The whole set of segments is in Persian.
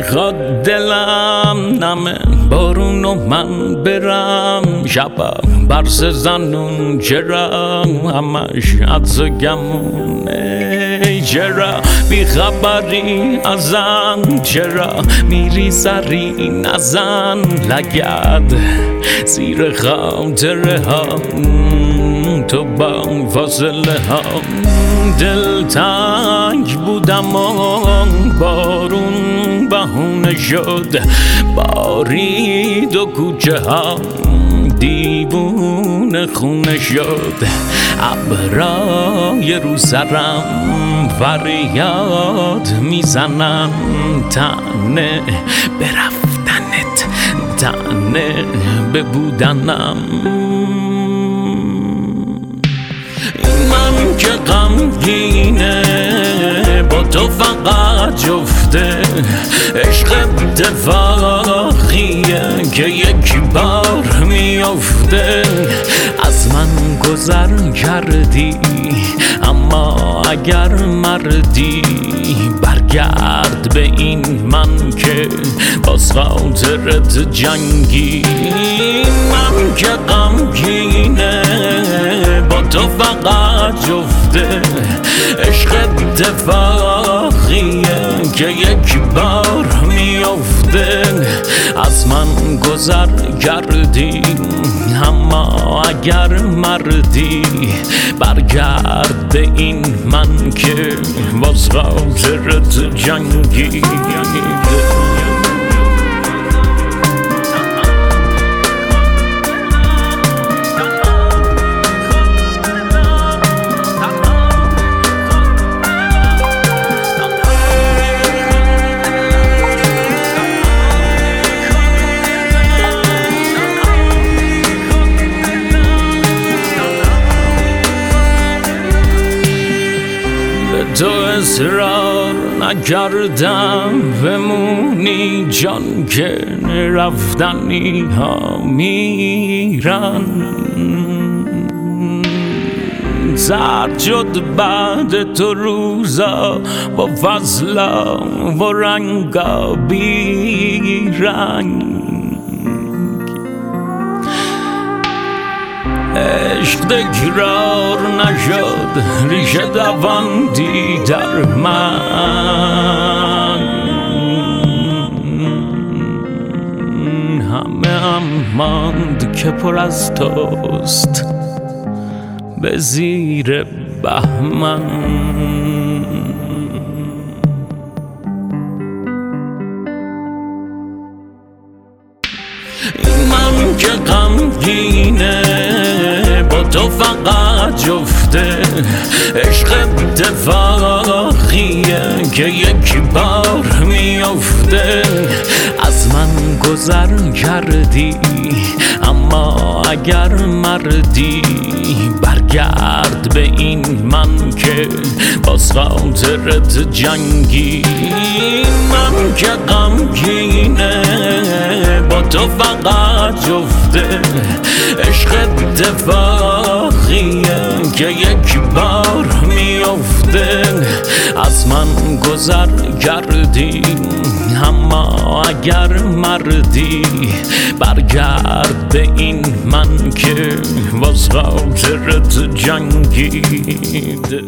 میخواد دلم نمه بارون و من برم شبم برس زنون چرا همش عدس و گمونه چرا بیخبری ازم چرا میری سری نزن لگد زیر خاطره ها تو با فاصله ها دل تنگ بودم و بارون بهونه شد بارید و کوچه ها دیوونه خونه شد ابرای رو سرم فریاد میزنم تنه برفتنت تنه ببودنم من که غمگینه با تو فقط جفته عشق اتفاقیه که یک بار میفته از من گذر کردی اما اگر مردی برگرد به این من که باز خاطرت جنگی من که غمگینه با تو فقط جفته عشق اتفاقیه که یک بار میفته از من گذر کردی اما اگر مردی برگرد به این من که باز خاطرت جنگی تو اصرار نکردم بمونی جان که رفتنی ها میرن زرد شد بعد تو روزا با فضلا و رنگا بیرنگ عشق تکرار نشد ریشه دواندی در من همه هم ماند که پر از توست به زیر بهمن من که غمگینه با تو فقط جفته عشق اتفاقیه که یک بار میفته از من گذر کردی اما اگر مردی برگرد به این من که باز خاطرت جنگی من که غمگینه با تو فقط جفته عشق اتفاقیه که یک بار میفته از من گذر کردی اما اگر مردی برگرد به این من که باز خاطرت جنگید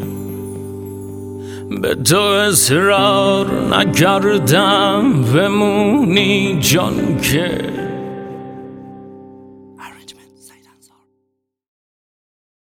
به تو اصرار نکردم بمونی جان که